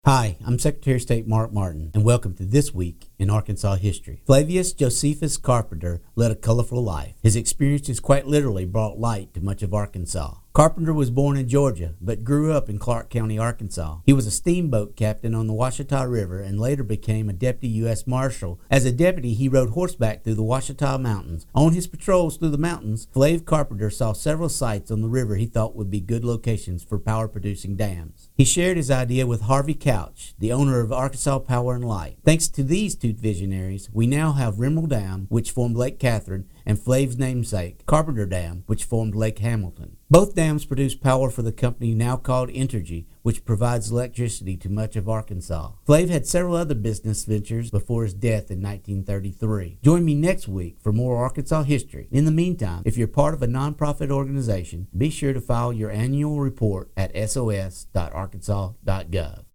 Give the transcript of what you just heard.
Hi, I'm Secretary of State Mark Martin, and welcome to This Week in Arkansas History. Flavius Josephus Carpenter led a colorful life. His experiences quite literally brought light to much of Arkansas. Carpenter was born in Georgia, but grew up in Clark County, Arkansas. He was a steamboat captain on the Washita River and later became a deputy U.S. Marshal. As a deputy, he rode horseback through the Washita Mountains. On his patrols through the mountains, Flav Carpenter saw several sites on the river he thought would be good locations for power-producing dams. He shared his idea with Harvey Couch, the owner of Arkansas Power and Light. Thanks to these two visionaries, we now have Rimmel Dam, which formed Lake Catherine, and Flav's namesake, Carpenter Dam, which formed Lake Hamilton. Both dams produce power for the company now called Entergy, which provides electricity to much of Arkansas. Flav had several other business ventures before his death in 1933. Join me next week for more Arkansas history. In the meantime, if you're part of a nonprofit organization, be sure to file your annual report at sos.arkansas.gov.